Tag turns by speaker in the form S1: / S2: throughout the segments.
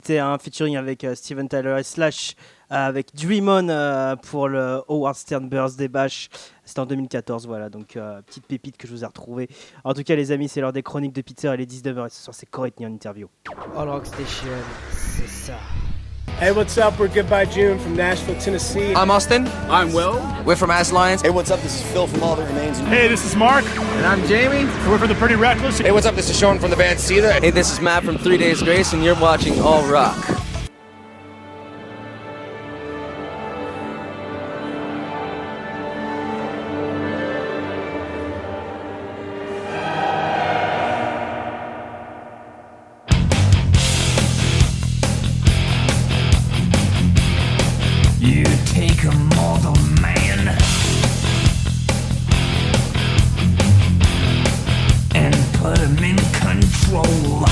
S1: C'était un featuring avec Steven Tyler et Slash avec Dream On pour le Howard Stern Birthday Bash. C'était en 2014, voilà, donc petite pépite que je vous ai retrouvée. En tout cas, les amis, c'est l'heure des chroniques de Peter, il est 19h et ce soir, c'est Courtney en interview.
S2: All Rock Station, c'est ça.
S3: Hey, what's up? We're Goodbye June from Nashville, Tennessee.
S4: I'm Austin.
S5: I'm Will.
S4: We're from Ass Lions.
S6: Hey, what's up? This is Phil from All That Remains.
S7: Hey, this is Mark.
S5: And I'm Jamie.
S7: We're from the Pretty Reckless.
S4: Hey, what's up? This is Sean from the band Seether.
S8: Hey, this is Matt from 3 Days Grace, and you're watching All Rock.
S9: You take a mortal man and put him in control.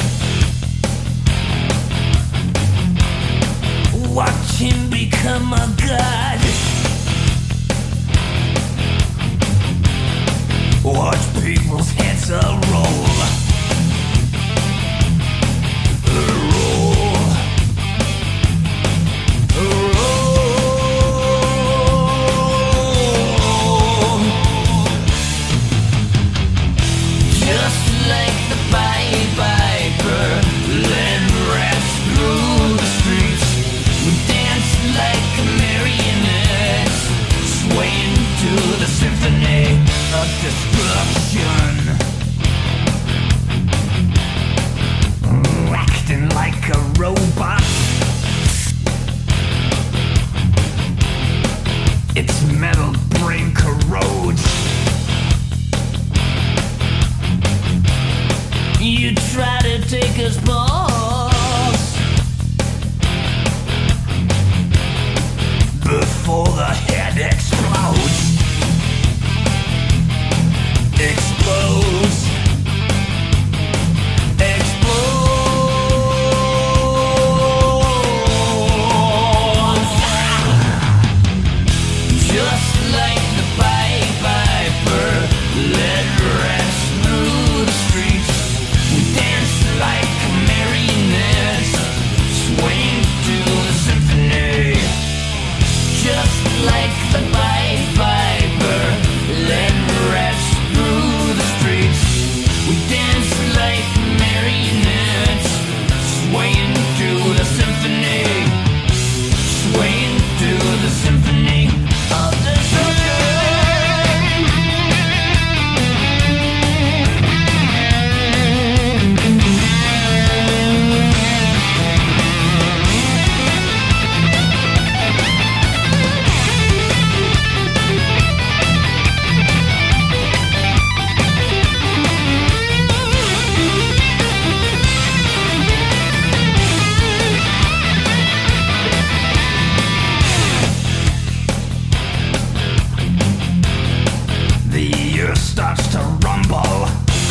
S9: Watch him become a god. Watch people's heads roll. Just like the Pied Piper, let rats through the streets. We dance like a marionette, swaying to the symphony of destruction. Acting like a robot. Its metal brain corrodes. You try to take us balls before the head explodes. Explodes. Just like the Pied Piper, let rats through the streets. We dance like marionettes, swing to the symphony. Just like the Pied Piper, let rats through the streets. We dance like marionettes, swaying to the symphony. Swaying to the symphony of destruction. The earth starts to rumble.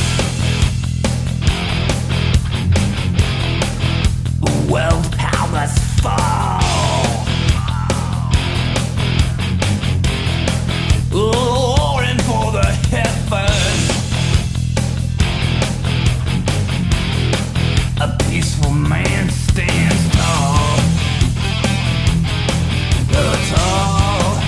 S9: World powers fall. Roaring for the heavens. A peaceful man stands tall. Tall.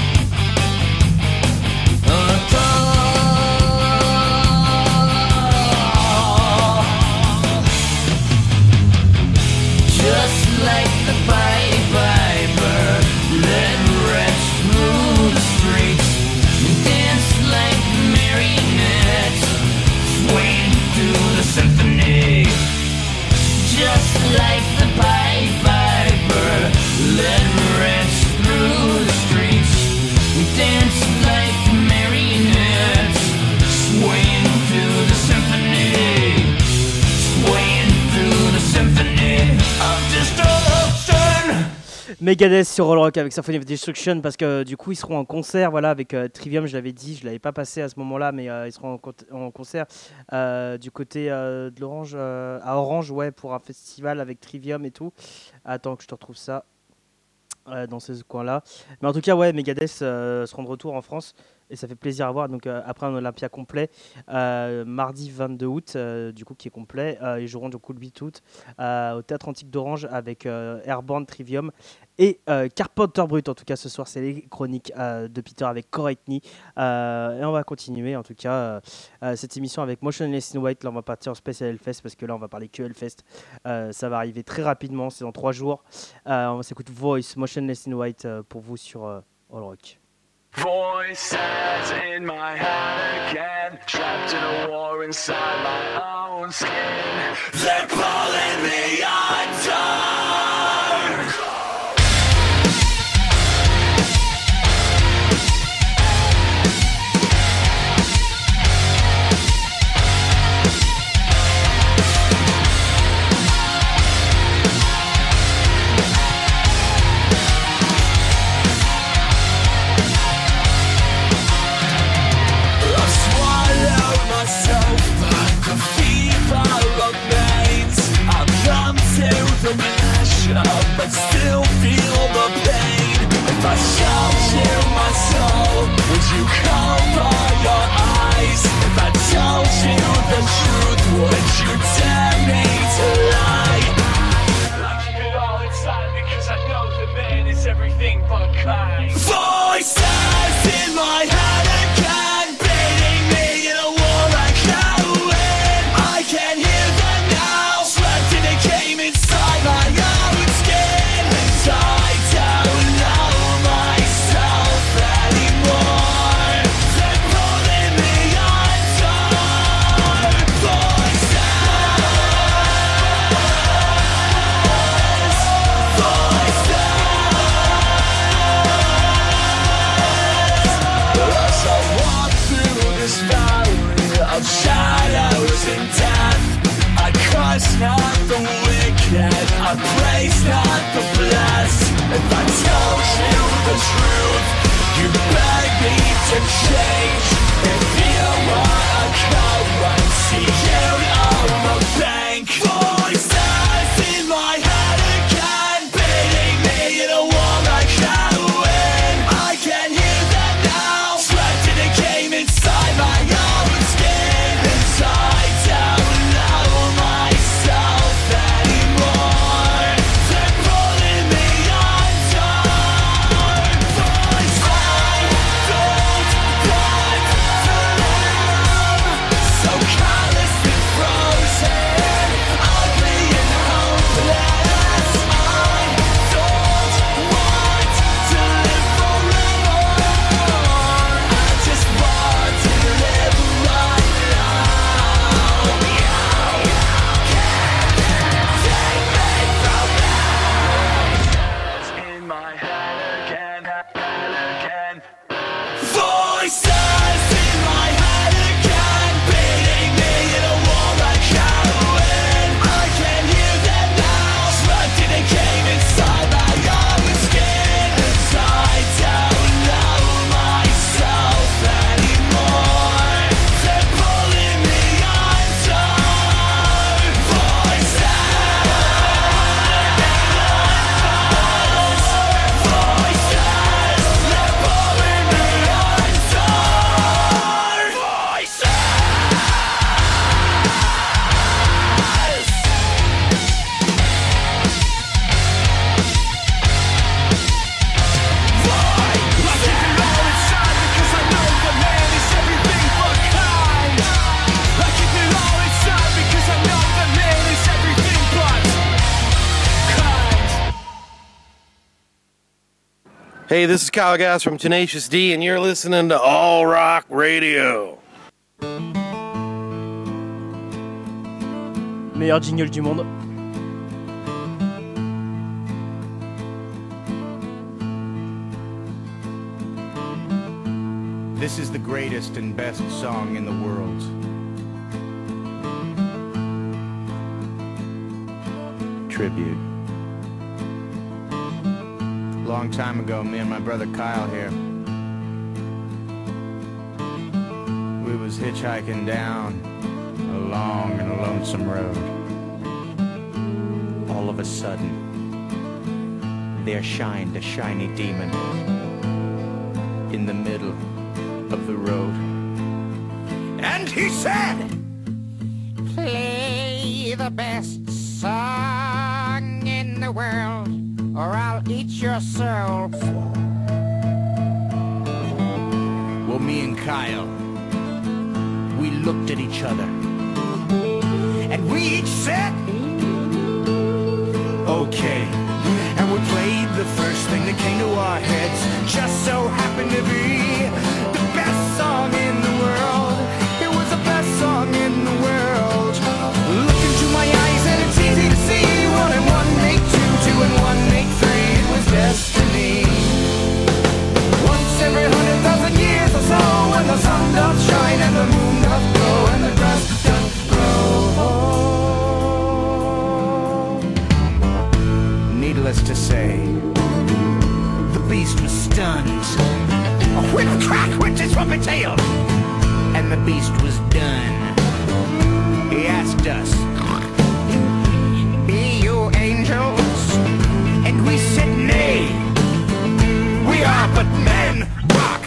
S9: Just like the Pied Piper, let rats through the streets. Dance like marionettes, swaying to the symphony. Just like the Pied Piper, let rats through the streets. Dance like marionettes, swaying to the symphony. Swaying to the symphony of destruction.
S1: Megadeth sur All Rock avec Symphony of Destruction parce que du coup ils seront en concert voilà avec Trivium, je l'avais dit, je l'avais pas passé à ce moment-là mais ils seront en concert du côté de l'Orange à Orange ouais pour un festival avec Trivium et tout. Attends que je te retrouve ça dans ce coin-là. Mais en tout cas ouais Megadeth seront de retour en France et ça fait plaisir à voir. Donc après un Olympia complet, mardi 22 août, du coup qui est complet, ils joueront du coup le 8 août au Théâtre Antique d'Orange avec Airborne, Trivium et Carpenter Brut. En tout cas ce soir c'est les chroniques de Peter avec Courtney, et on va continuer en tout cas cette émission avec Motionless in White. Là on va partir en spécial Hellfest parce que là on va parler que Hellfest, ça va arriver très rapidement, c'est dans 3 jours. On va s'écouter Voice, Motionless in White pour vous sur All Rock.
S5: Voices in my head again, trapped in a war inside my own skin. They're pulling me under. But still feel the pain. If I shelter my soul, would you cover your eyes? If I told you the truth, would you dare me to lie? I keep it all inside because I know the man is everything but kind. Voices in my head again, beating me in a war I can't win. I can hear them now, slept in a game inside my own skin. I don't know myself anymore. They're pulling me under. Voices, as I walk through this valley of shadows and death, I curse not the wicked, I praise not the blessed. If I told you the truth, you beg me to change. If you want a currency, you own a bank. Voices in my head again, beating me in a war I can't win. I can hear them now, trapped in a game inside my own skin. And I don't know myself anymore. They're pulling me under. Voice, I don't want to live so callous and frozen, ugly and hopeless. I don't want to live forever. I just want to live right now. In my head again. Voices in my head again, beating me in a war I can't win. I can hear them now, trapped in a game inside my own skin. And I don't know myself anymore. They're pulling me under. Voices, they're pulling me under. Voices.
S10: Hey, this is Kyle Gass from Tenacious D, and you're listening to All Rock Radio.
S1: Meilleur jingle du monde.
S7: This is the greatest and best song in the world. Tribute. Long time ago, me and my brother Kyle here, we was hitchhiking down a long and lonesome road. All of a sudden, there shined a shiny demon in the middle of the road. And he said,
S11: play the best song in the world, or I'll eat your soul.
S7: Well, me and Kyle, we looked at each other, and we each said, okay. And we played the first thing that came to our heads, just so happened to be the best song in the world. It was the best song in the world. Look into my eyes and it's easy to see, 1 and 1 make 2, 2 and 1 make 3. It was destiny. Once every 100,000 years or so, when the sun doth shine and the moon doth glow and the grass doth grow. Needless to say, the beast was stunned. A whip crack went his trumpet tail, and the beast was done. He asked us, be you angels? And we said nay, we are but men. Rock.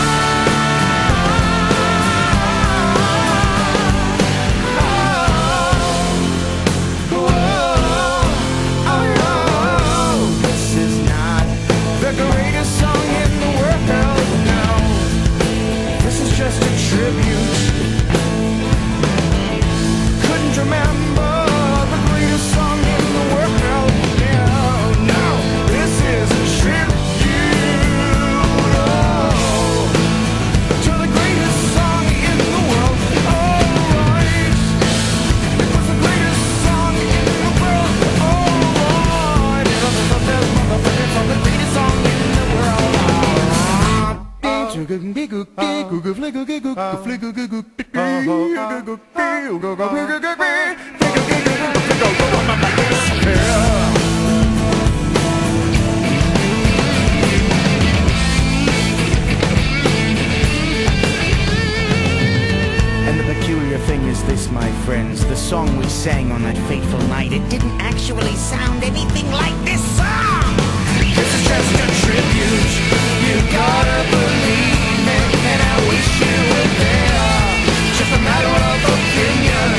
S7: This is not the greatest song in the world, no. This is just a tribute. Couldn't remember the greatest song in the world, no. This is a tribute, to the greatest song in the world. Alright, it was the greatest song in the world. Alright, it was the greatest song in the world. And the peculiar thing is this, my friends, the song we sang on that fateful night, it didn't actually sound anything like this song. This is just a tribute, you gotta believe me, and I wish you were there. Just a matter of opinion.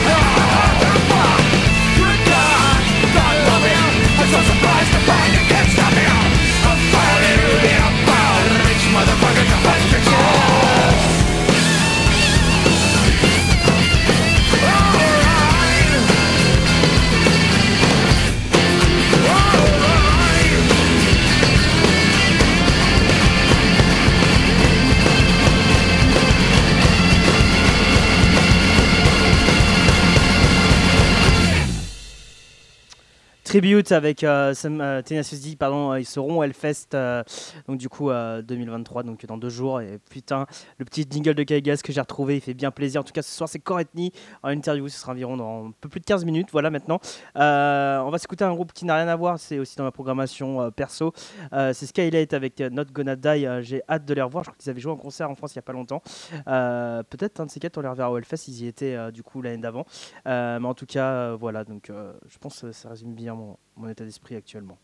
S7: Good God, God love him. I'm so surprised to find you can't stop him. I'm firing you in a bow, rich motherfucker to frustration.
S1: Tribute avec Tenacious D, pardon, ils seront au Hellfest donc du coup 2023, donc dans 2 jours. Et putain, le petit jingle de Kaigas que j'ai retrouvé, il fait bien plaisir. En tout cas, ce soir c'est Courtney en interview, ce sera environ dans un peu plus de 15 minutes. Voilà, maintenant on va s'écouter un groupe qui n'a rien à voir, c'est aussi dans ma programmation perso. C'est Skylight avec Not Gonna Die. J'ai hâte de les revoir. Je crois qu'ils avaient joué en concert en France il y a pas longtemps. Peut-être un de ces quatre on les reverra au Hellfest, ils y étaient du coup l'année d'avant. Mais en tout cas voilà, donc je pense que ça résume bien mon état d'esprit actuellement.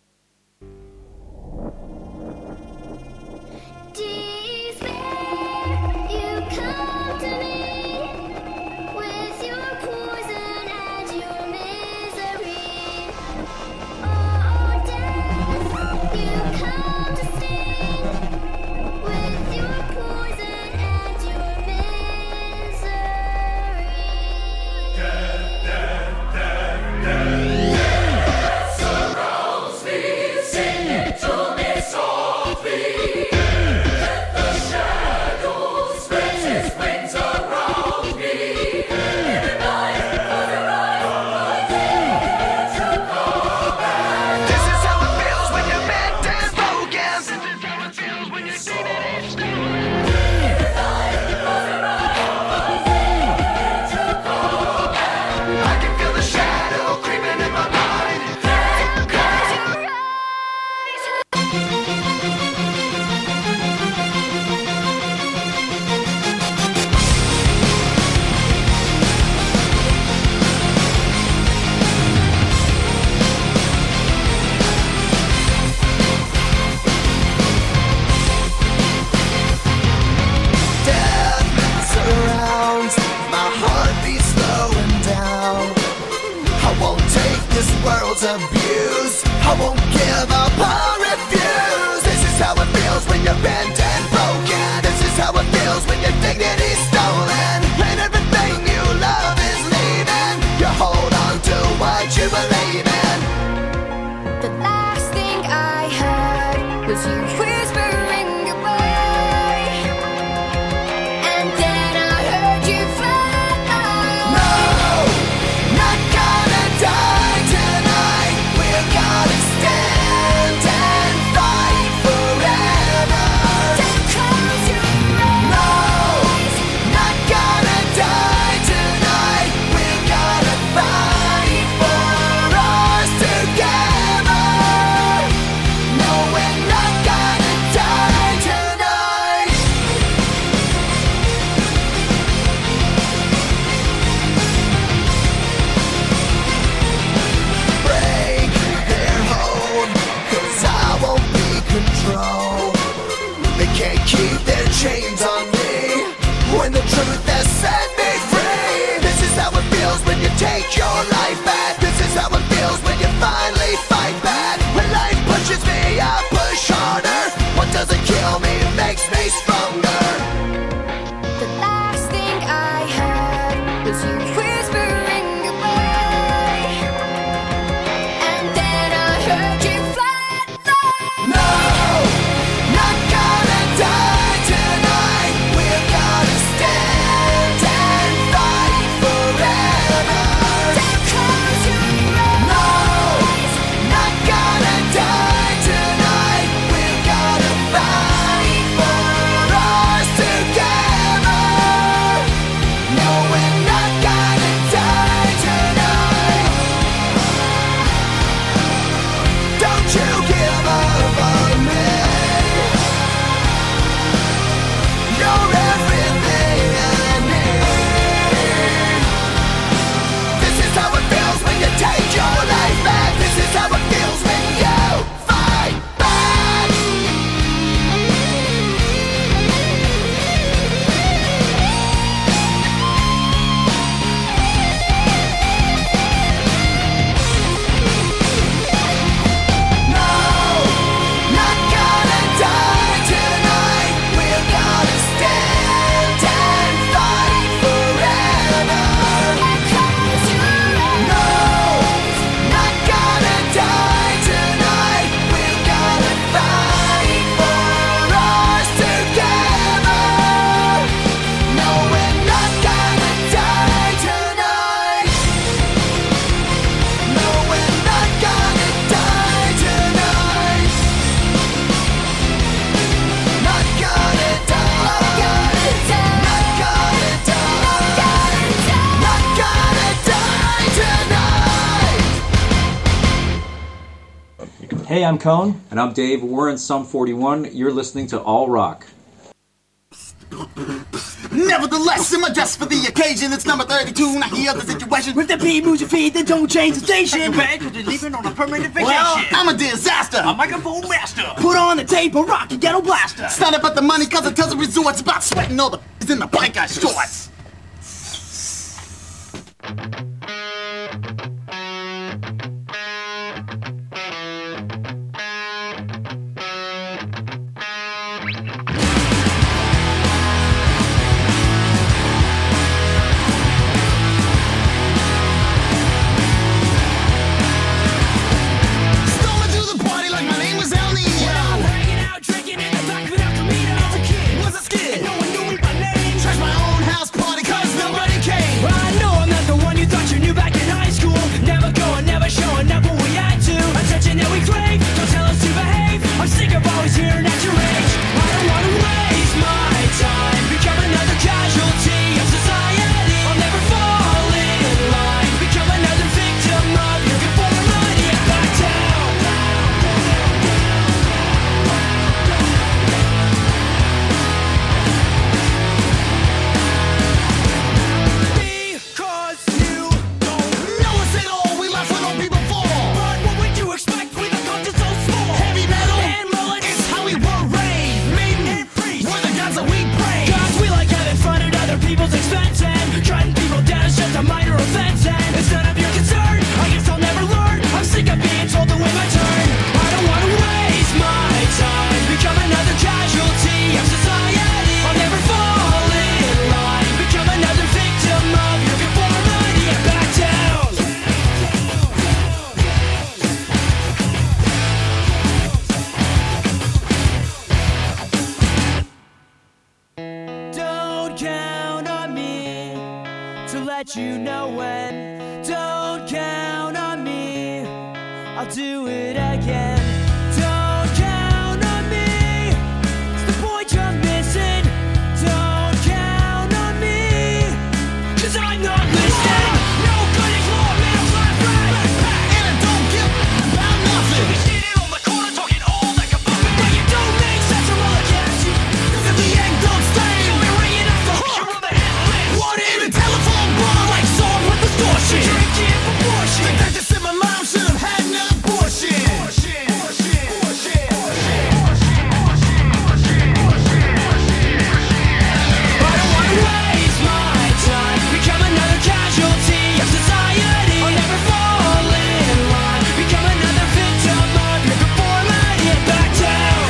S5: Surrounds me, sing it to me, so bent and broken. This is how it feels when your dignity's stolen, and everything you love is leaving. You hold on to what you believe in.
S12: The last thing I heard was you whispering goodbye, and then I heard you fly.
S5: No, not gonna die tonight. We're gonna stand and fight forever.
S12: Don't close your eyes.
S5: No, not gonna die tonight. We're gonna fight for us together. No, we're not gonna die tonight. Break their hold, 'cause I won't be controlled. They can't keep their chains on me when the truth has set me free. This is how it feels when you take your life back. This is how it feels when you finally fight back. When life pushes me, I push harder. What doesn't kill me makes me stronger.
S12: The last thing I heard was you whispering goodbye, and then I heard you flatline.
S5: No, not gonna die tonight. We're gonna stand and fight forever.
S12: Don't close your eyes.
S5: No, not gonna die tonight. We're gonna fight for us together. No, we're not gonna die tonight. Don't you give up on me. You're everything I need. This is how it feels when you take your life back. This is how it feels when you fight back. No, not gonna die tonight. We're gonna stand and fight forever. No, not gonna die tonight. We're gonna fight for us together. No, we're not gonna die tonight. No, we're not gonna die tonight. Not gonna die. Not gonna die. Not gonna die tonight.
S13: Hey, I'm Cone.
S14: And I'm Dave. We're in Sum 41. You're listening to All Rock.
S15: Nevertheless, in my dress for the occasion, it's number 32. Now here's the situation.
S2: If the beat moves your feet, then don't change the station. Bad, cause you're leaving on a permanent vacation.
S15: Well, I'm a disaster.
S2: A microphone master. Put on the tape, a rock, and ghetto blaster.
S15: It's not about the money, cause it tells the resorts about sweating all the in the bike guy shorts. Stole into the party like my name was El Nino.
S5: Hanging out, drinking in the back of an El Camino.
S15: Was a skid.
S5: No one knew me by name.
S15: Trashed my own house party.
S5: but you know when. Don't count on me, I'll do it again. Don't count on me, it's the point you're missing. Don't count on me, 'cause I'm not listening. No good is law, middle class right, and I don't give about nothing. You're standing on the corner talking all like a puppet, but you don't make sense of all against you. 'Cause if the egg don't stay, you'll be ringing off the hook. You're on the handle, what in a telephone bar like song with distortion. Drinking proportion, the guy just said my mom should have had an abortion. I don't wanna waste my time, become another casualty of society. I'll never fall in line, become another victim of your conformity. Back down,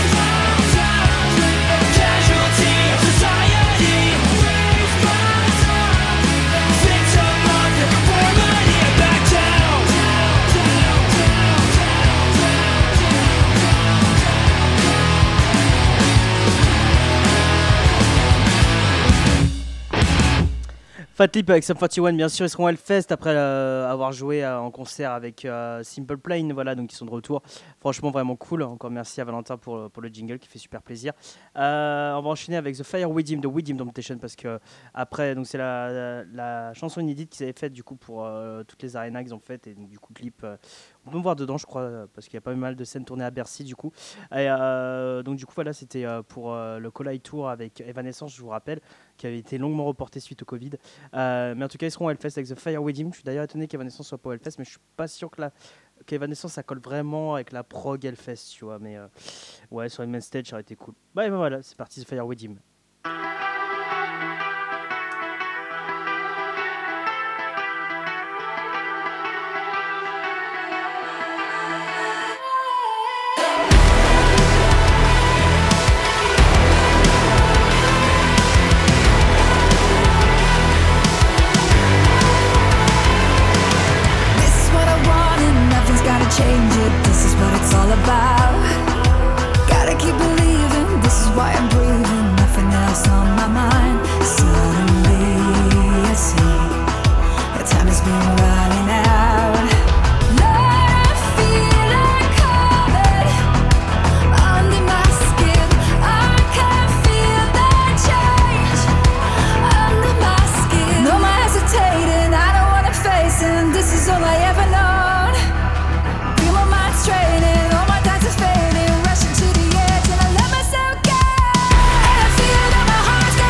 S5: casualty of society. Victim of your conformity. Back down.
S1: Fat Lip avec Sum 41, bien sûr, ils seront à Hellfest après avoir joué en concert avec Simple Plan, voilà, donc ils sont de retour. Franchement, vraiment cool. Encore merci à Valentin pour le jingle qui fait super plaisir. On va enchaîner avec The Fire Within de Within Temptation parce que après, donc c'est la chanson inédite qu'ils avaient faite du coup pour toutes les arénas qu'ils ont faites et donc, du coup clip. On peut me voir dedans, je crois, parce qu'il y a pas mal de scènes tournées à Bercy du coup. Et donc du coup voilà, c'était pour le Collide Tour avec Evanescence, je vous rappelle, qui avait été longuement reporté suite au Covid. Mais en tout cas, ils seront à Hellfest avec The Fire Within. Je suis d'ailleurs étonné qu'Evanescence soit pas au Hellfest, mais je suis pas sûr qu'Evanescence ça colle vraiment avec la prog Hellfest, tu vois. Mais ouais, sur une main stage, ça aurait été cool. Bah, et ben voilà, c'est parti, The Fire Within.
S12: Change it, this is what it's all about. Gotta keep believing, this is why I'm breathing. Nothing else on my mind. Suddenly I see the time has been running out. Lord, I feel like covered under my skin. I can feel the change under my skin. No more hesitating, I don't wanna face it. This is all I ever know. Training, all my times are fading, rushing to the edge, and I let myself go. And I feel that my heart's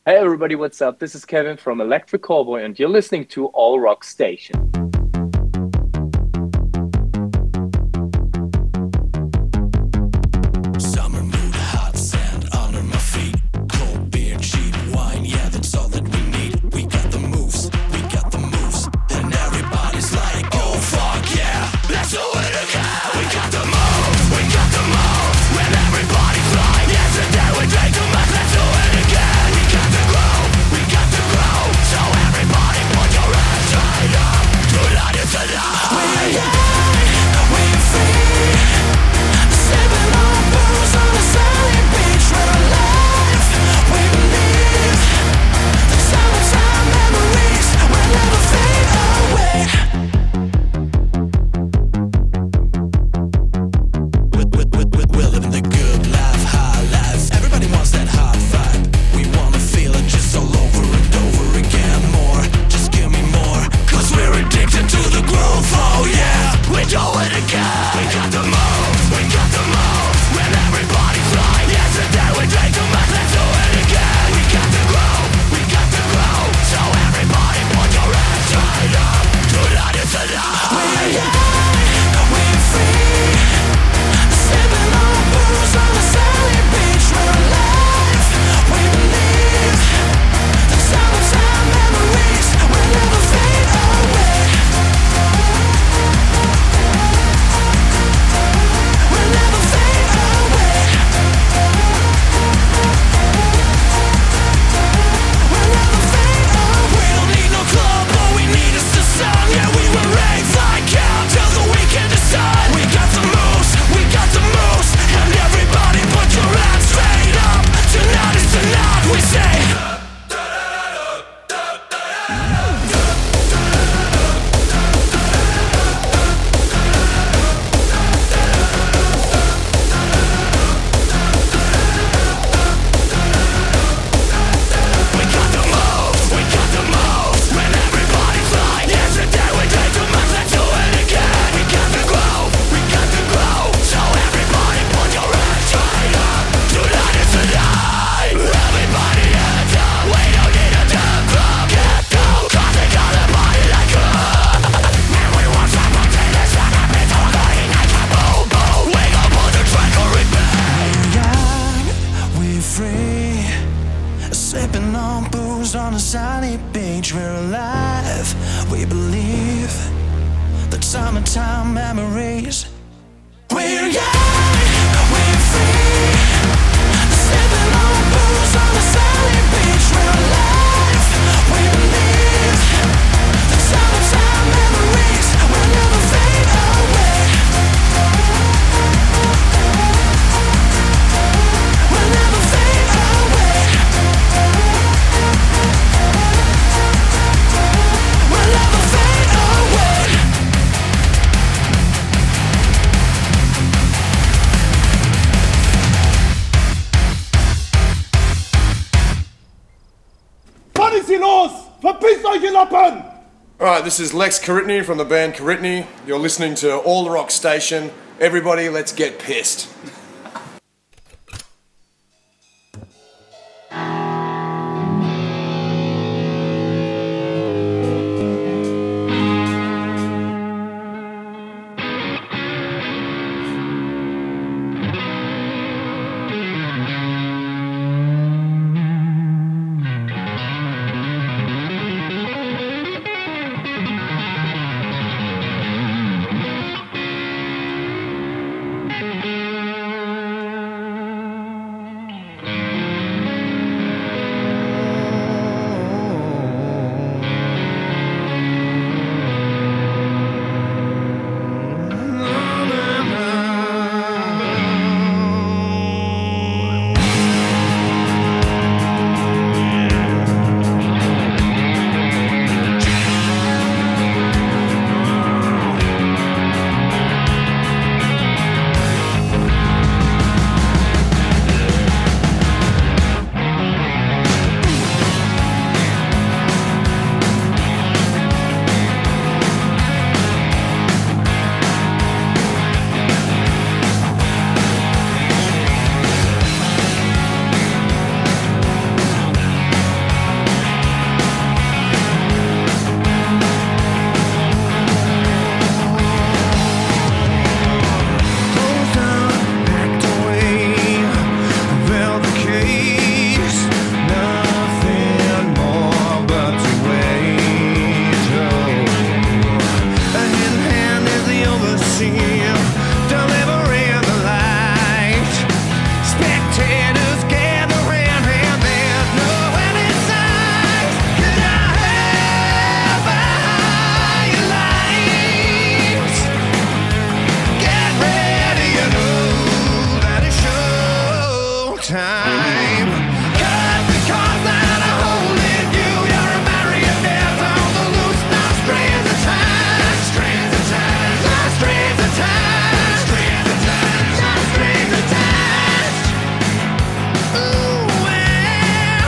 S13: Hey everybody, what's up? This is Kevin from Electric Callboy and you're listening to All Rock Station.
S5: Summer mood, hot sand under my feet. Cold beer, cheap wine, yeah, that's all that we need. We got the moves, and everybody's like, oh fuck yeah, let's do it again. We got the moves, when everybody's like, yesterday we drank too much, let's do it again. We got the groove, so everybody put your hands right up. Tonight is the night. We're young, we're free, sipping on booze on a sunny beach. We're alive, we believe the summertime memories will never fade away. We're living the good life, high life. Everybody wants that hot vibe. We wanna feel it just all over and over again. More, just give me more. Cause we're addicted to the groove, oh yeah. We do it again. We got the moves, when everybody's like, yesterday we drank too much, let's do it again. We got the groove, so everybody put your hands right up. Tonight is the night. We're young, we're free, sipping on booze on a sunny beach. We're alive, we believe the summertime memories will never fade away. Will never fade away. Will never fade away. We don't need no club, all we need is the sun. Yeah, we will rave like hell till the weekend is done. We got the moves, and everybody put your hands straight up. Tonight is the night, we say. We got the moves, when everybody's like, yesterday we drank too much, let's do it again. We got the groove, so everybody put your hands right up. Tonight is the night, everybody hands up. We don't need a damn club, get down, cause we got a body like us. And we want some potatoes, and a bit of body like a boom, boom. We gon' put the track on repeat. We're young, we're free, sipping on booze on a sunny beach. We're alive, we believe that summertime memories. We're young, we're free, sipping on booze on a sunny beach. We're alive, we believe that summertime memories will never fade away. Will never fade away. Will never fade away.
S3: Was ist hier los? Verpisst euch, ihr Lappen!
S10: Alright, this is Lex Caritney from the band Caritney. You're listening to All Rock Station. Everybody, let's get pissed.
S7: the scene, delivering the light. Spectators gathering, and there's no end in sight. Could I have a higher light? Get ready, you know that it's showtime. Cut the cords that are holding you. You're a marionette on the loose. Now strands attached, strands attached, now strands attached, strands attached, now strings attached. Ooh, well.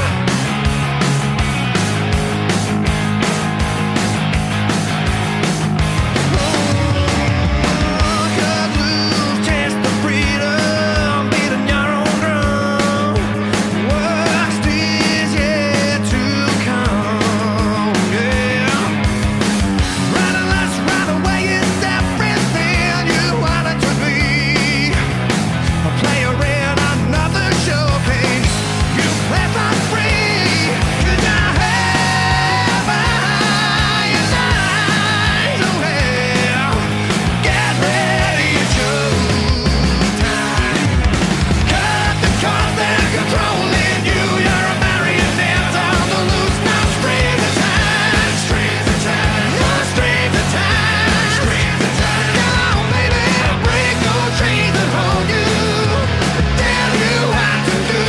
S7: Cut loose, taste the freedom, beating your own drum. What's this yet to come? Yeah. Running less, run away is everything you wanted to be. A player in another showcase. You play for free. Could I have a higher line? Oh, well. Get ready, it's showtime. Cut the cords that are controlling you. You're a marionette on the loose. Now strings attached, strings attached, now strings attached, strings attached. Come on, baby, break those chains that hold you. Tell you what to do.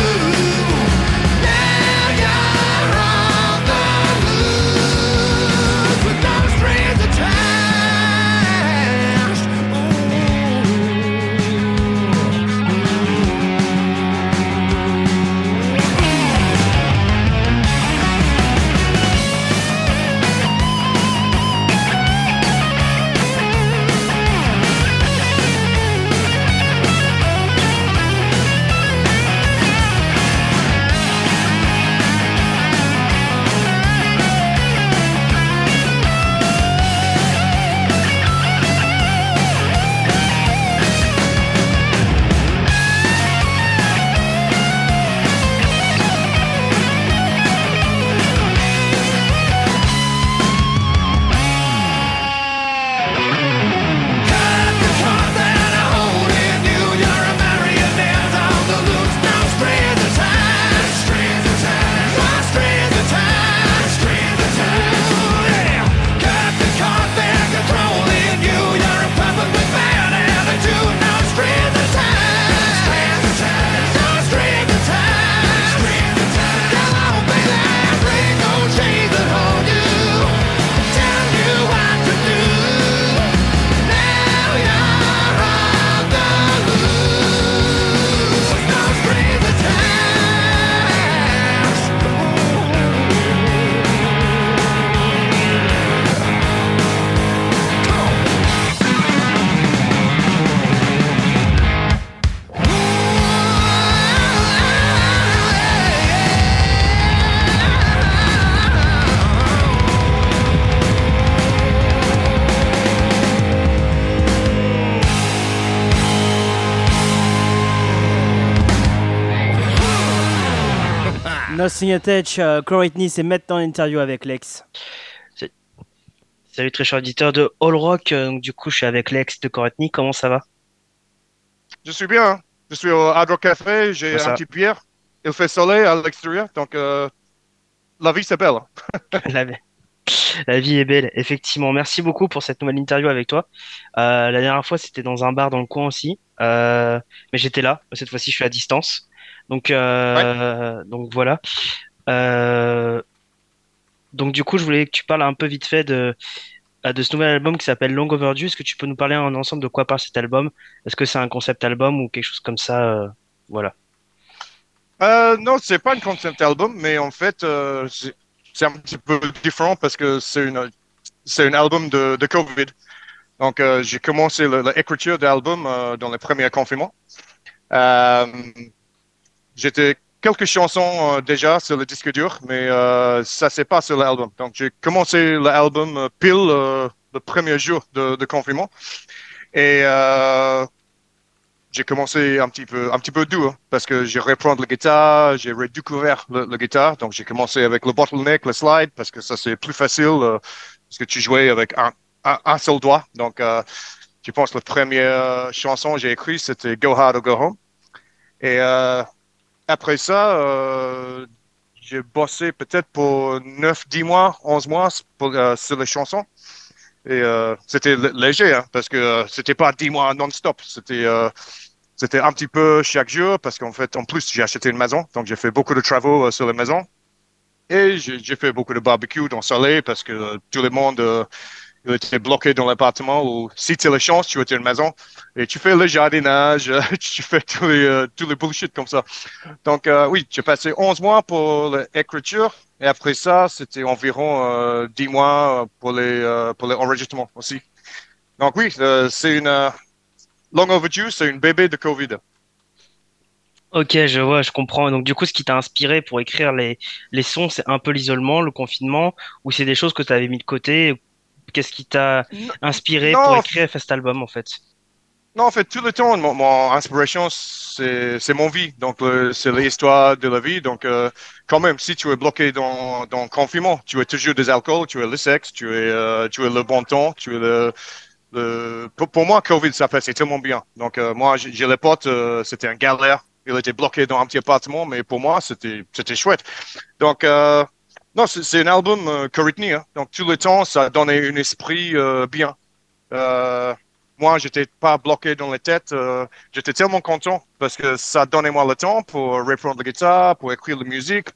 S7: Now you're on the loose with no strings attached. Cut the cords that are holding you. You're a marionette on the loose. Now strings attached, strings attached, now strings attached, strings attached. Yeah. Cut the cords that are controlling you. You're a puppet with bad attitude. Now strings attached, strings attached, now strings attached, strings attached. Come on, baby, break those chains that hold you. Tell you what to do. Now you're on the loose. No strings attached.
S1: Nothing Attached, Courtney, c'est maintenant l'interview avec Lex.
S16: Salut très cher auditeur de All Rock, donc du coup je suis avec Lex de Courtney, comment ça va?
S17: Je suis bien, hein. Je suis au Hard Rock Café, j'ai
S16: Ouais, ça
S17: un
S16: va.
S17: petit bière. Il fait soleil à l'extérieur, donc la vie c'est belle.
S16: La, la vie est belle, effectivement. Merci beaucoup pour cette nouvelle interview avec toi. La dernière fois c'était dans un bar dans le coin aussi, mais j'étais là, cette fois-ci je suis à distance. Donc voilà. Euh, donc du coup je voulais que tu parles un peu vite fait de ce nouvel album qui s'appelle Long Overdue. Est-ce que tu peux nous parler en ensemble de quoi parle cet album? Est-ce que c'est un concept album ou quelque chose comme ça? Voilà.
S17: Non, c'est pas un concept album, mais en fait, c'est un petit peu différent parce que c'est un album de COVID. Donc, j'ai commencé l'écriture de l'album dans le premier confinement. J'étais quelques chansons déjà sur le disque dur, mais ça c'est pas sur l'album. Donc, j'ai commencé l'album pile le premier jour de confinement. Et j'ai commencé un petit peu dur parce que j'ai repris la guitare, j'ai redécouvert la guitare. Donc, j'ai commencé avec le bottleneck, le slide, parce que ça, c'est plus facile parce que tu jouais avec un seul doigt. Donc, Je pense que la première chanson que j'ai écrite, c'était Go Hard or Go Home. Et après ça, j'ai bossé peut-être pour 9, 10 mois, 11 mois sur les chansons. Et c'était léger, hein, parce que c'était pas 10 mois non-stop. C'était un petit peu chaque jour, parce qu'en fait, en plus, j'ai acheté une maison. Donc, j'ai fait beaucoup de travaux sur la maison. Et j'ai fait beaucoup de barbecue dans le soleil, parce que tout le monde il était bloqué dans l'appartement. Ou si tu as la chance, tu es dans une maison et tu fais le jardinage, tu fais tous les bullshit comme ça. Donc, oui, j'ai passé 11 mois pour l'écriture. Et après ça, c'était environ 10 mois pour les enregistrements aussi. Donc, oui, c'est une long overdue, c'est une bébé de COVID.
S16: Ok, je vois, je comprends. Donc du coup, ce qui t'a inspiré pour écrire les sons, c'est un peu l'isolement, le confinement, ou c'est des choses que tu avais mis de côté? Qu'est-ce qui t'a inspiré pour
S17: Non,
S16: écrire cet album, en fait?
S17: non, en fait, tout le temps, mon inspiration, c'est mon vie. Donc, c'est l'histoire de la vie. Donc, quand même, si tu es bloqué dans le confinement, tu es toujours des alcools, tu es le sexe, tu es le bon temps, tu es pour moi, COVID, ça passait tellement bien. Donc, moi, j'ai les potes, c'était un galère. Il était bloqué dans un petit appartement, mais pour moi, c'était chouette. Donc, non, c'est un album Courtney, hein. Donc, tout le temps, ça donnait un esprit bien. Euh, Moi, j'étais pas bloqué dans la tête. J'étais tellement content parce que ça donnait moi le temps pour reprendre la guitare, pour écrire la musique,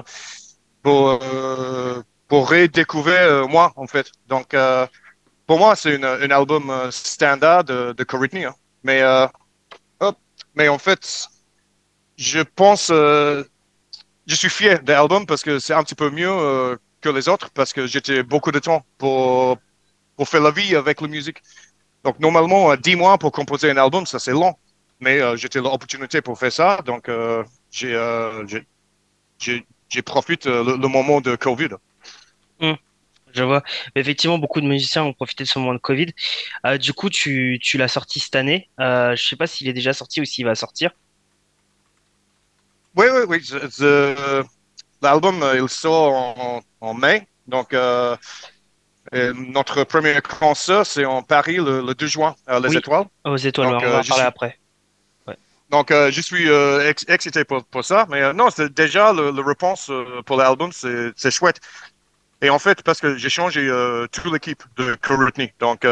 S17: pour redécouvrir moi, en fait. Donc, pour moi, c'est un album standard de Courtney, hein. Mais, hop, mais en fait, je pense, je suis fier de l'album parce que c'est un petit peu mieux que les autres parce que j'étais beaucoup de temps pour faire la vie avec la musique. Donc, normalement, 10 mois pour composer un album, ça c'est long. Mais j'ai l'opportunité pour faire ça. Donc, j'ai profité le moment de COVID.
S16: Hmm, je vois. Mais effectivement, beaucoup de musiciens ont profité de ce moment de Covid. Du coup, tu l'as sorti cette année. Je sais pas s'il est déjà sorti ou s'il va sortir.
S17: Oui, oui, oui. L'album, il sort en mai. Donc, notre premier concert, c'est en Paris le 2 juin, à Les
S16: Oui,
S17: Étoiles.
S16: aux étoiles,
S17: Donc,
S16: on va en parler après. Ouais.
S17: donc je suis excité pour ça. Mais non, c'est déjà le réponse pour l'album, c'est chouette. Et en fait, parce que j'ai changé toute l'équipe de Courtney. Donc,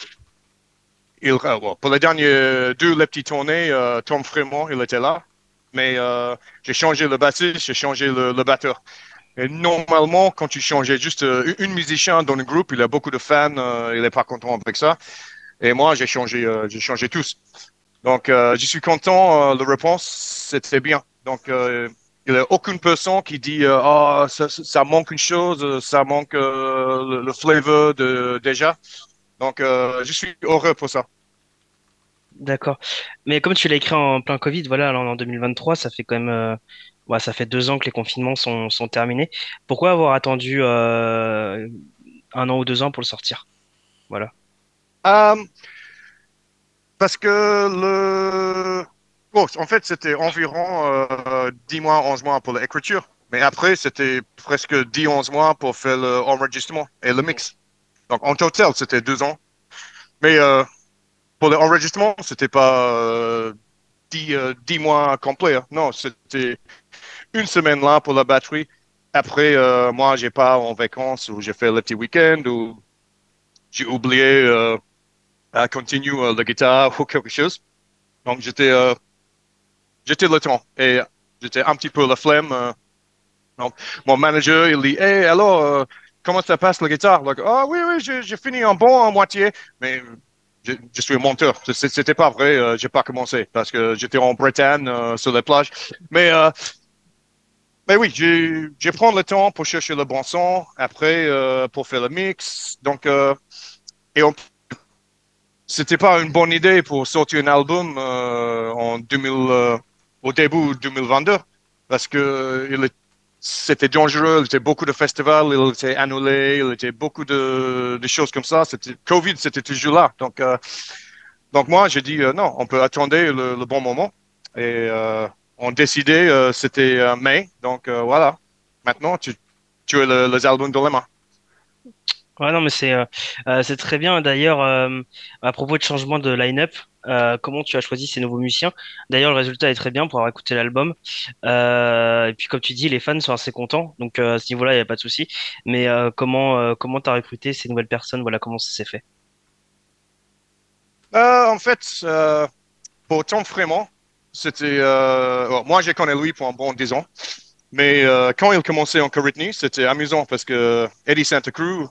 S17: pour les derniers les petites tournées, Tom Fremont, il était là. Mais j'ai changé le bassiste, j'ai changé le batteur. Et normalement, quand tu changes juste une musicien dans le groupe, il a beaucoup de fans, il n'est pas content avec ça. Et moi, j'ai changé tous. Donc, je suis content. La réponse, c'était bien. Donc, il n'y a aucune personne qui dit ah ça manque une chose, ça manque le flavor déjà. Donc, je suis heureux pour ça.
S16: D'accord. Mais comme tu l'as écrit en plein Covid, voilà, là, en 2023, ça fait quand même, ouais, ça fait 2 ans que les confinements sont terminés. Pourquoi avoir attendu 1 an ou 2 ans pour le sortir? Voilà.
S17: Euh, Parce que le... Bon, en fait, c'était environ 10 mois, 11 mois pour l'écriture. Mais après, c'était presque 10, 11 mois pour faire l'enregistrement et le mix. Donc, en total, c'était 2 ans. Mais pour l'enregistrement, c'était pas 10 mois complets, hein. Non, c'était une semaine là pour la batterie. Après, moi, j'ai pas en vacances ou j'ai fait le petit week-end ou j'ai oublié à continuer la guitare ou quelque chose. Donc, j'étais le temps et j'étais un petit peu la flemme. Donc, mon manager, il dit, hey, alors, comment ça passe la guitare? Like, ah oui, oui, j'ai fini en bon en moitié, mais je suis un menteur. C'était pas vrai, j'ai pas commencé parce que j'étais en Bretagne sur les plages. Mais, euh, mais oui, j'ai pris le temps pour chercher le bon son, après pour faire le mix. Donc, et c'était pas une bonne idée pour sortir un album au début 2022 parce que c'était dangereux, il y avait beaucoup de festivals, il était annulé, il y était beaucoup de choses comme ça. Covid, c'était toujours là. Donc moi, j'ai dit non, on peut attendre le bon moment. Et on décidait, c'était mai. Donc voilà, maintenant, tu as les albums dans les mains.
S16: Ouais, non, mais c'est très bien. D'ailleurs, à propos de changement de line-up, comment tu as choisi ces nouveaux musiciens? D'ailleurs, le résultat est très bien pour avoir écouté l'album. Et puis, comme tu dis, les fans sont assez contents. Donc, à ce niveau-là, il n'y a pas de souci. Mais comment t'as recruté ces nouvelles personnes? Voilà, comment ça s'est fait?
S17: En fait, pour Tom Frémont, c'était... moi, j'ai connu lui pour un bon 10 ans. Mais quand il commençait en Coritney, c'était amusant parce que Eddie Santa Cruz,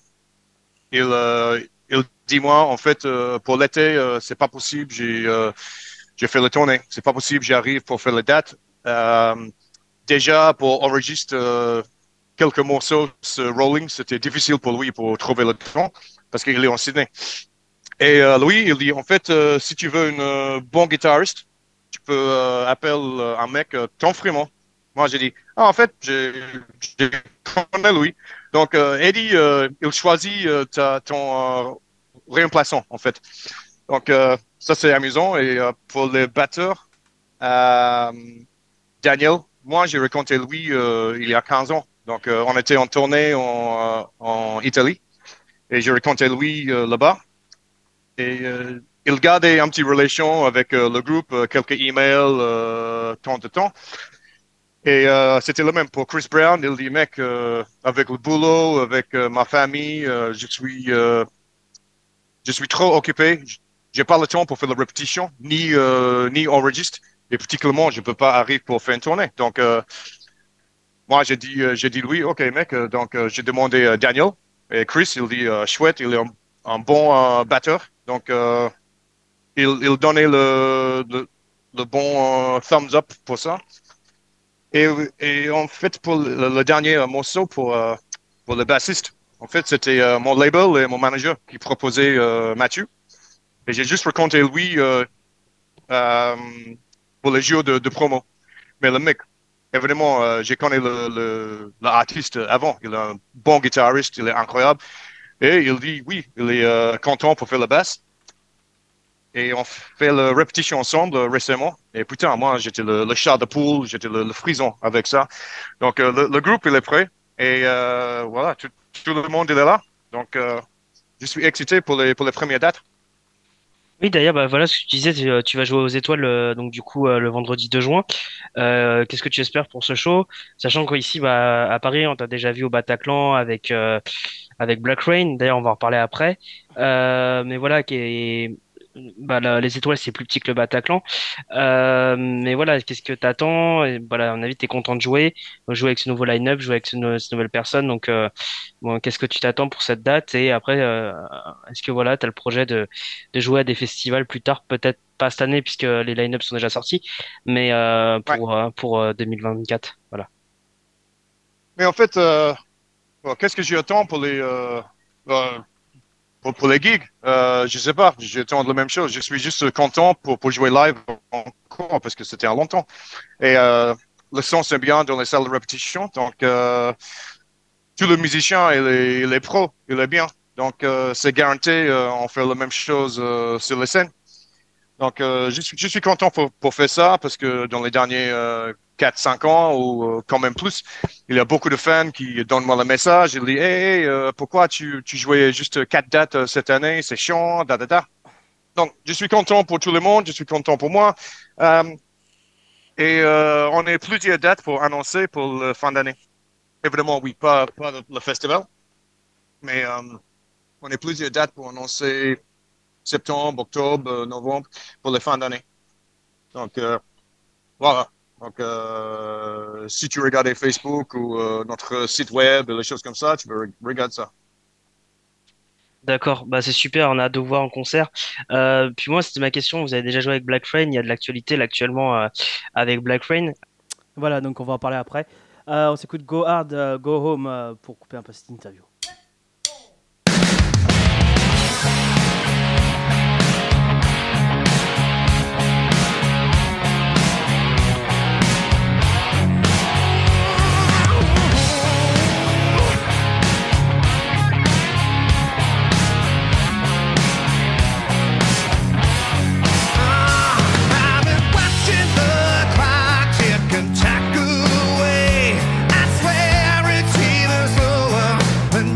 S17: il dit, moi, en fait, pour l'été, c'est pas possible, j'ai fait le tournée. C'est pas possible, j'arrive pour faire la date. Déjà, pour enregistrer quelques morceaux sur Rolling, c'était difficile pour lui pour trouver le temps parce qu'il est en Sydney. Et lui, il dit, en fait, si tu veux une bon guitariste, tu peux appeler un mec, Tom Frémont. Moi, j'ai dit, ah, en fait, je connais lui. Donc, Eddie, il choisit ton remplaçant, en fait. Donc, ça, c'est amusant. Et pour les batteurs, Daniel, moi, j'ai rencontré lui il y a 15 ans. Donc, on était en tournée en Italie. Et j'ai rencontré lui là-bas. Et il gardait un petit relation avec le groupe, quelques emails, temps de temps. Et c'était le même pour Chris Brown. Il dit, mec, avec le boulot, avec ma famille, je suis trop occupé. J'ai pas le temps pour faire la répétition, ni enregistre. Et particulièrement, je peux pas arriver pour faire une tournée. Donc, moi, j'ai dit lui, OK, mec. Donc, j'ai demandé Daniel. Et Chris, il dit, chouette, il est un bon batteur. Donc, il donnait le bon thumbs up pour ça. Et en fait, pour le dernier morceau, pour le bassiste, en fait, c'était mon label et mon manager qui proposait Mathieu. Et j'ai juste raconté lui pour les jours de promo. Mais le mec, évidemment, j'ai connu l'artiste avant. Il est un bon guitariste, il est incroyable. Et il dit, oui, il est content pour faire la basse. Et on fait la répétition ensemble récemment. Et putain, moi, j'étais le chat de poule, j'étais le frison avec ça. Donc, le groupe, il est prêt. Et voilà, tout le monde, il est là. Donc, je suis excité pour les premières dates.
S16: Oui, d'ailleurs, bah, voilà ce que tu disais, tu vas jouer aux Étoiles, donc du coup, le vendredi 2 juin. Qu'est-ce que tu espères pour ce show? Sachant qu'ici, bah, à Paris, on t'a déjà vu au Bataclan avec Black Rain. D'ailleurs, on va en reparler après. Mais voilà, bah, les Étoiles, c'est plus petit que le Bataclan. Mais voilà, qu'est-ce que t'attends? Et voilà, à mon avis, t'es content de jouer avec ce nouveau line-up, jouer avec ces nouvelles personnes. Donc, bon, qu'est-ce que tu t'attends pour cette date? Et après, est-ce que voilà, t'as le projet de jouer à des festivals plus tard? Peut-être pas cette année puisque les line-ups sont déjà sortis, mais pour 2024. Voilà.
S17: Mais en fait, bon, qu'est-ce que j'attends pour pour les gigs? Je sais pas, j'attends la même chose. Je suis juste content pour jouer live encore parce que c'était un longtemps. Et le son, c'est bien dans les salles de répétition. Donc, tout le musicien, il est pro, il est bien. Donc, c'est garanti, on fait la même chose sur les scènes. Donc, je suis content pour faire ça parce que dans les derniers 4-5 ans ou quand même plus, il y a beaucoup de fans qui donnent moi le message. Ils disent, hey, pourquoi tu jouais juste 4 dates cette année? C'est chiant, da. Donc, je suis content pour tout le monde, je suis content pour moi. Et on a plusieurs dates pour annoncer pour la fin d'année. Évidemment, oui, pas le festival, mais on a plusieurs dates pour annoncer septembre, octobre, novembre pour la fin d'année. Donc, voilà. Donc, si tu regardes Facebook ou notre site web, les choses comme ça, tu peux regarder ça.
S16: D'accord, bah c'est super, on a hâte de vous voir en concert. Puis moi, c'était ma question, vous avez déjà joué avec Black Rain, il y a de l'actualité là actuellement avec Black Rain.
S1: Voilà, donc on va en parler après. On s'écoute Go Hard, Go Home pour couper un peu cette interview.
S7: Tackle away. I swear it's even slower than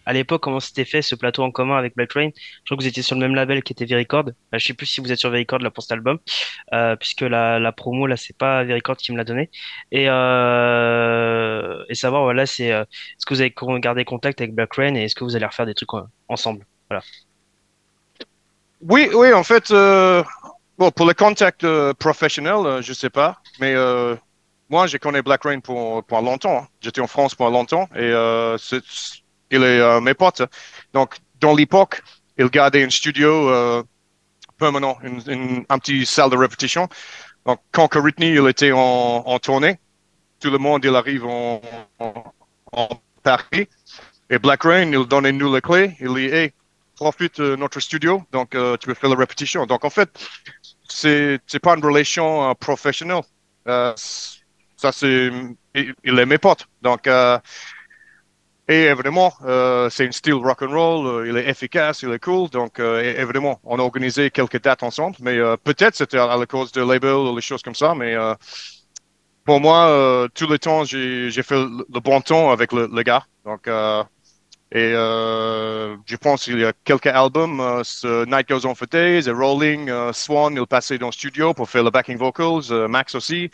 S16: à l'époque comment c'était fait ce plateau en commun avec Black Rain. Je crois que vous étiez sur le même label qui était Vericord. Je sais plus si vous êtes sur Vericord là pour cet album, puisque la promo là c'est pas Vericord qui me l'a donné. Et savoir voilà c'est est-ce que vous avez gardé contact avec Black Rain et est-ce que vous allez refaire des trucs ensemble. Voilà.
S17: Oui, oui, en fait, bon, pour le contact professionnel, je sais pas, mais moi, je connais Black Rain pour longtemps, hein. J'étais en France pour longtemps et il est mes potes. Donc, dans l'époque, il gardait un studio permanent, un petit salle de répétition. Donc, quand Courtney, il était en tournée, tout le monde, il arrive en Paris. Et Black Rain, il donnait nous les clés. Il dit, hey, profite de notre studio, donc tu peux faire la répétition. Donc, en fait, c'est pas une relation professionnelle. Ça, il est mes potes. Donc, et évidemment, c'est un style rock and roll. Il est efficace, il est cool. Donc, évidemment, on a organisé quelques dates ensemble. Mais peut-être c'était à la cause de label ou des choses comme ça. Mais pour moi, tout le temps, j'ai fait le bon temps avec le gars. Donc, je pense qu'il y a quelques albums, Night Goes On for Days, et Rolling, Swan, il passait dans le studio pour faire le backing vocals, Max aussi.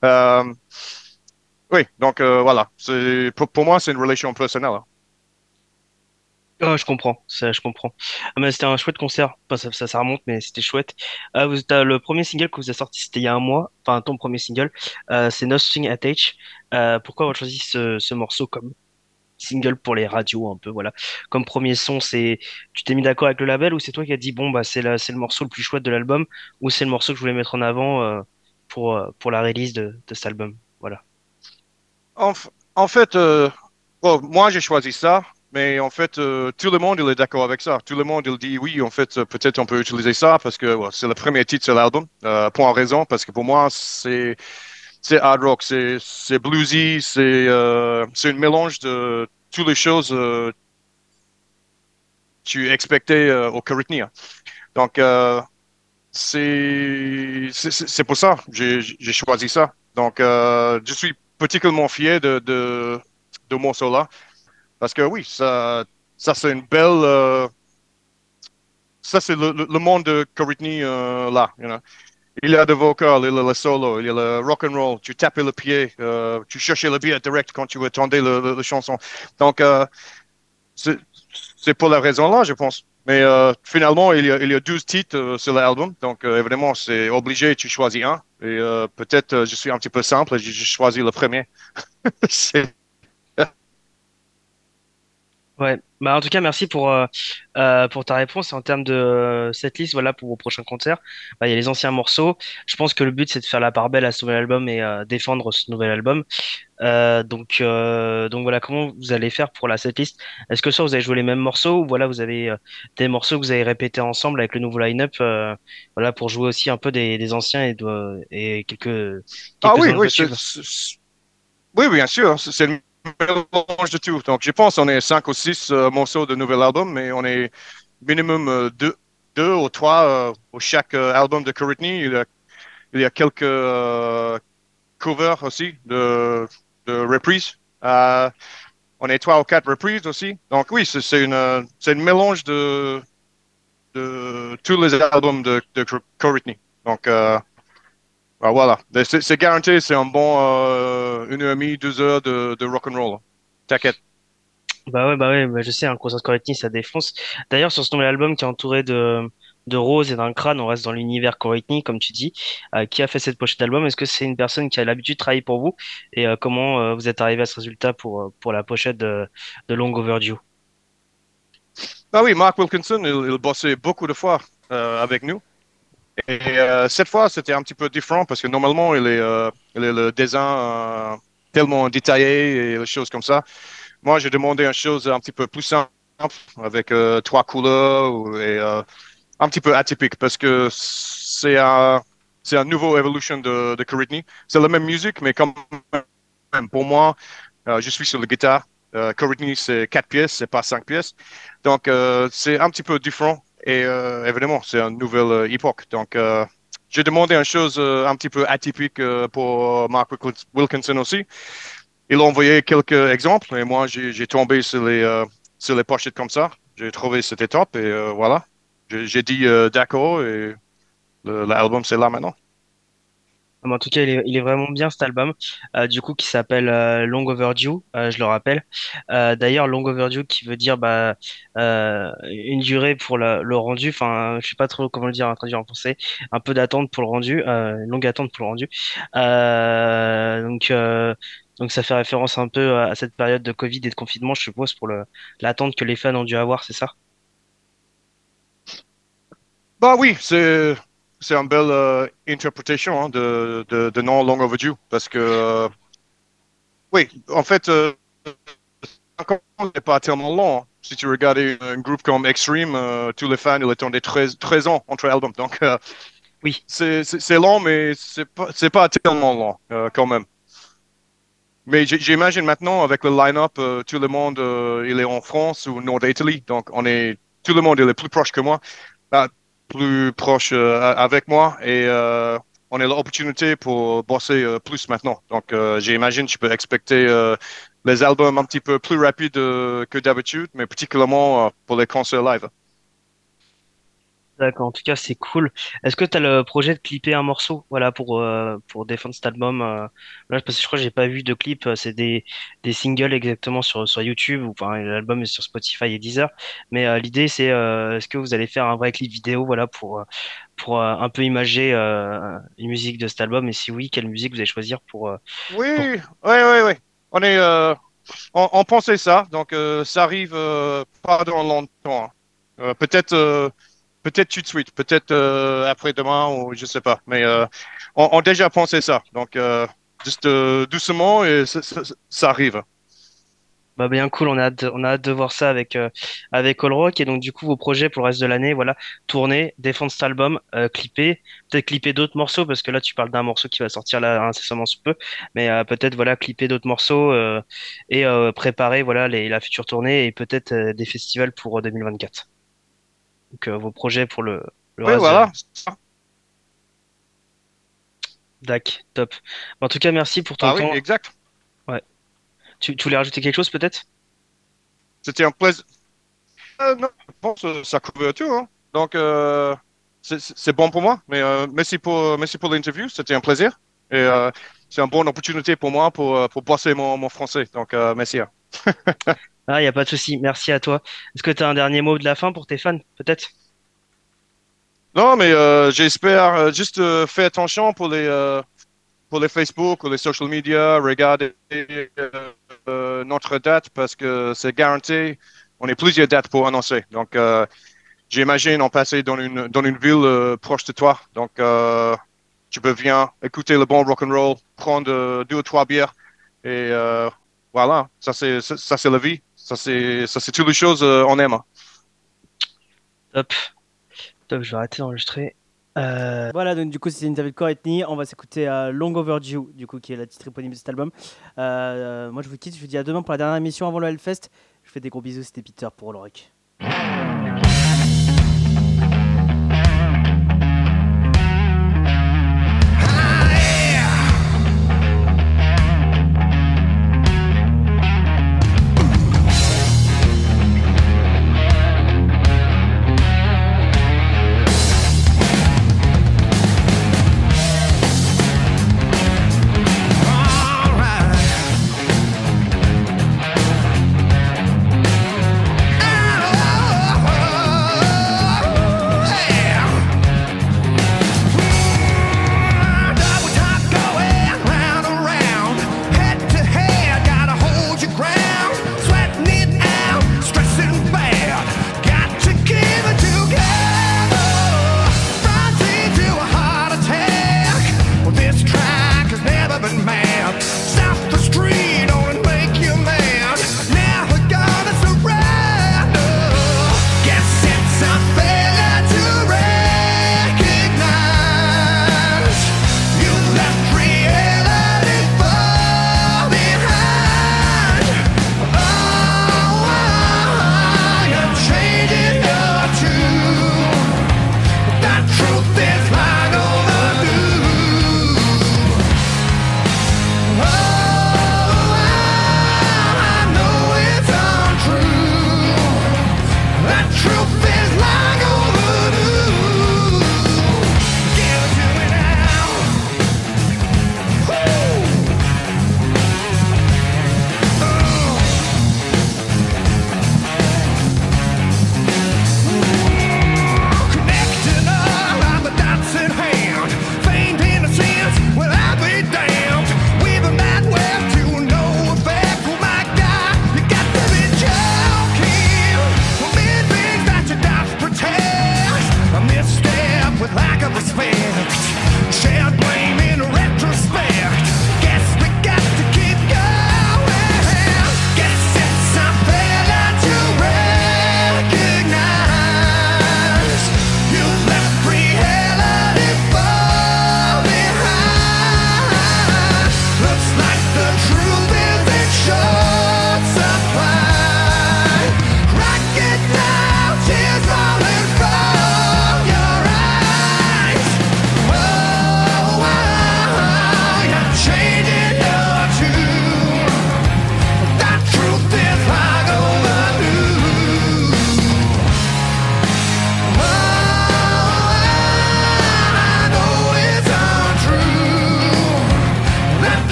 S17: Oui, donc voilà. Pour moi, c'est une relation personnelle, hein.
S16: Oh, je comprends, ça, je comprends. Ah, mais c'était un chouette concert. Enfin, ça remonte, mais c'était chouette. Le premier single que vous avez sorti, c'était il y a un mois. Enfin, ton premier single, c'est Nothing Attached. Pourquoi avoir choisi ce morceau comme single pour les radios, un peu, voilà. Comme premier son, tu t'es mis d'accord avec le label ou c'est toi qui as dit, bon, bah, c'est le morceau le plus chouette de l'album ou c'est le morceau que je voulais mettre en avant, pour la release de cet album. Voilà.
S17: En, en fait, bon, moi, j'ai choisi ça. Mais en fait, tout le monde il est d'accord avec ça. Tout le monde il dit oui, en fait, peut-être on peut utiliser ça parce que ouais, c'est le premier titre sur l'album. Pour une raison, parce que pour moi, c'est hard rock, c'est bluesy, c'est un mélange de toutes les choses tu expectais au Courtney, hein. Donc, c'est pour ça que j'ai choisi ça. Donc, je suis particulièrement fier de morceau-là. Parce que oui, ça c'est une belle. Ça, c'est le monde de Courtney là. You know. Il y a des vocals, il y a le solo, il y a le rock and roll. Tu tapais le pied, tu cherchais le beat direct quand tu entendais la chanson. Donc, c'est c'est pour la raison-là, je pense. Mais finalement, il y a 12 titres sur l'album. Donc, évidemment, c'est obligé, tu choisis un. Et peut-être, je suis un petit peu simple, j'ai choisi le premier. C'est-
S16: Ouais, bah en tout cas merci pour ta réponse en termes de cette liste voilà pour vos prochains concerts. Bah, il y a les anciens morceaux. Je pense que le but c'est de faire la part belle à ce nouvel album et défendre ce nouvel album. Donc voilà comment vous allez faire pour la setlist. Est-ce que soit vous allez jouer les mêmes morceaux ou voilà vous avez des morceaux que vous avez répétés ensemble avec le nouveau line-up voilà pour jouer aussi un peu des anciens et
S17: Ah oui,
S16: quelques-uns de
S17: oui,
S16: vos tubes.
S17: oui, bien sûr. C'est un mélange de tout. Donc, je pense qu'on est 5 ou 6 morceaux de nouvel album, mais on est minimum deux ou trois pour chaque album de Courtney. Il y a quelques covers aussi de reprises. On est 3 ou 4 reprises aussi. Donc oui, c'est un mélange de tous les albums de Courtney. Donc voilà, c'est garanti, c'est un bon 1 heure et demie, 2 heures de rock and roll. T'inquiète.
S16: Bah ouais, bah je sais, un concert Coretny, ça défonce. D'ailleurs, sur ce nouvel album qui est entouré de roses et d'un crâne, on reste dans l'univers Coretny, comme tu dis. Qui a fait cette pochette d'album? Est-ce que c'est une personne qui a l'habitude de travailler pour vous? Et comment vous êtes arrivé à ce résultat pour la pochette de Long Overdue?
S17: Ah oui, Mark Wilkinson, il bossait beaucoup de fois avec nous. Et cette fois, c'était un petit peu différent parce que normalement, il est le dessin tellement détaillé et des choses comme ça. Moi, j'ai demandé une chose un petit peu plus simple avec 3 couleurs et un petit peu atypique parce que c'est un nouveau evolution de Courtney. C'est la même musique, mais quand même, pour moi, je suis sur la guitare. Courtney, c'est 4 pièces, c'est pas 5 pièces. Donc, c'est un petit peu différent. Et évidemment, c'est une nouvelle époque. Donc, j'ai demandé une chose un petit peu atypique pour Mark Wilkinson aussi. Il a envoyé quelques exemples et moi, j'ai tombé sur sur les pochettes comme ça. J'ai trouvé que c'était top et voilà. J'ai dit d'accord et l'album c'est là maintenant.
S16: Mais en tout cas, il est vraiment bien cet album, du coup, qui s'appelle Long Overdue, je le rappelle. D'ailleurs, Long Overdue qui veut dire une durée pour le rendu, enfin, je sais pas trop comment le dire, traduire en français, un peu d'attente pour le rendu, une longue attente pour le rendu. Donc ça fait référence un peu à cette période de Covid et de confinement, je suppose, pour l'attente que les fans ont dû avoir, c'est ça?
S17: Bah oui, c'est une belle interprétation hein, de non Long Overdue parce que oui, en fait, encore, n'est pas tellement long. Hein. Si tu regardes un groupe comme Extreme, tous les fans ils attendaient 13 ans entre albums. Donc
S16: oui,
S17: c'est long, mais c'est pas tellement long quand même. Mais j'imagine maintenant avec le line-up, tout le monde il est en France ou nord d'Italie, donc tout le monde il est plus proche que moi, plus proche avec moi et on a l'opportunité pour bosser plus maintenant. Donc j'imagine tu peux expecter les albums un petit peu plus rapides que d'habitude, mais particulièrement pour les concerts live.
S16: d'accord, en tout cas, c'est cool. Est-ce que tu as le projet de clipper un morceau, voilà, pour défendre cet album là, parce que je crois que j'ai pas vu de clip, c'est des singles exactement sur YouTube, ou enfin, l'album est sur Spotify et Deezer, mais l'idée c'est, est-ce que vous allez faire un vrai clip vidéo, voilà, pour un peu imager une musique de cet album, et si oui, quelle musique vous allez choisir
S17: Oui,
S16: pour...
S17: oui, oui, oui. On pensait ça, donc ça arrive pas dans longtemps. Hein. Peut-être tout de suite, peut-être après-demain ou je sais pas. Mais on déjà pensé ça. Donc, juste doucement et ça arrive.
S16: Bah bien cool, on a hâte de voir ça avec All Rock. Et donc du coup vos projets pour le reste de l'année, voilà, tourner, défendre cet album, clipper, peut-être clipper d'autres morceaux parce que là tu parles d'un morceau qui va sortir là incessamment sous peu, mais peut-être voilà clipper d'autres morceaux et préparer voilà la future tournée et peut-être des festivals pour 2024. Donc vos projets pour le
S17: Oui,
S16: reste de
S17: voilà.
S16: l'année. Dac, top. En tout cas merci pour ton
S17: Ah oui,
S16: temps.
S17: exact.
S16: Ouais. Tu voulais rajouter quelque chose peut-être?
S17: C'était un plaisir. Non, je pense que ça couvre tout. Hein. Donc, c'est bon pour moi. Mais merci pour l'interview. C'était un plaisir. Et c'est une bonne opportunité pour moi pour bosser mon français. Donc, merci. Hein.
S16: Ah, il n'y a pas de souci. Merci à toi. Est-ce que tu as un dernier mot de la fin pour tes fans, peut-être?
S17: Non, mais j'espère juste faire attention pour les Facebook ou les social media, regardez notre date parce que c'est garanti. On a plusieurs dates pour annoncer. Donc, j'imagine on passer dans une ville proche de toi. Donc, tu peux venir écouter le bon rock and roll, prendre 2 ou 3 bières et voilà. Ça c'est la vie. Ça c'est toutes les choses on aime.
S16: Top. Top, je vais arrêter d'enregistrer.
S1: Voilà, donc du coup, c'était une interview de Courtney. On va s'écouter Long Overdue, du coup, qui est la titre éponyme de cet album. Moi, je vous quitte. Je vous dis à demain pour la dernière émission avant le Hellfest. Je vous fais des gros bisous. C'était Peter pour All Rock.